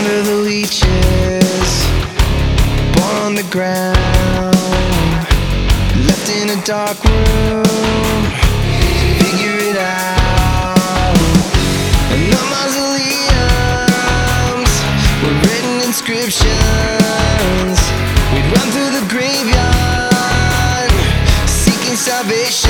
under the leeches, born on the ground, left in a dark room, figure it out. And the mausoleums were written inscriptions. We'd run through the graveyard, seeking salvation.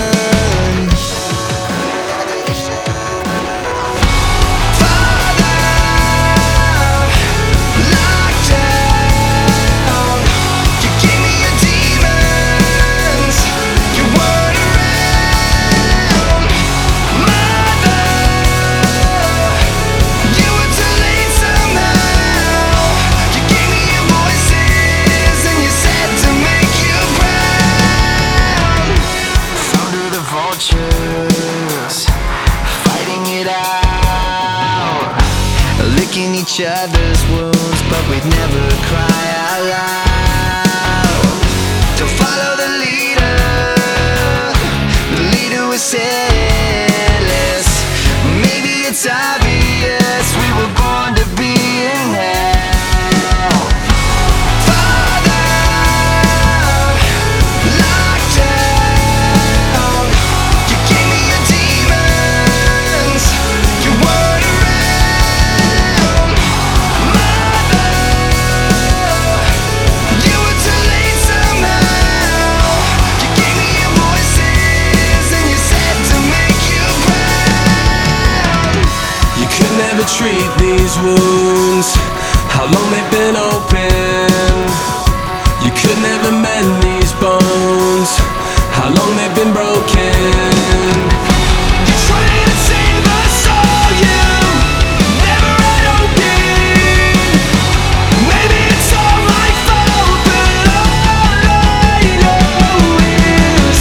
Fighting it out, licking each other's wounds, but we'd never cry out loud. To follow the leader was endless. Maybe it's obvious we were born to be in hell. Treat these wounds, how long they've been open. You could never mend these bones, how long they've been broken. You're trying to save us all, you never had open. Maybe it's all my fault, but all I know is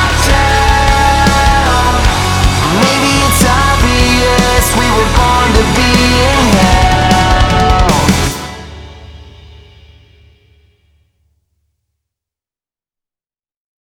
we were born to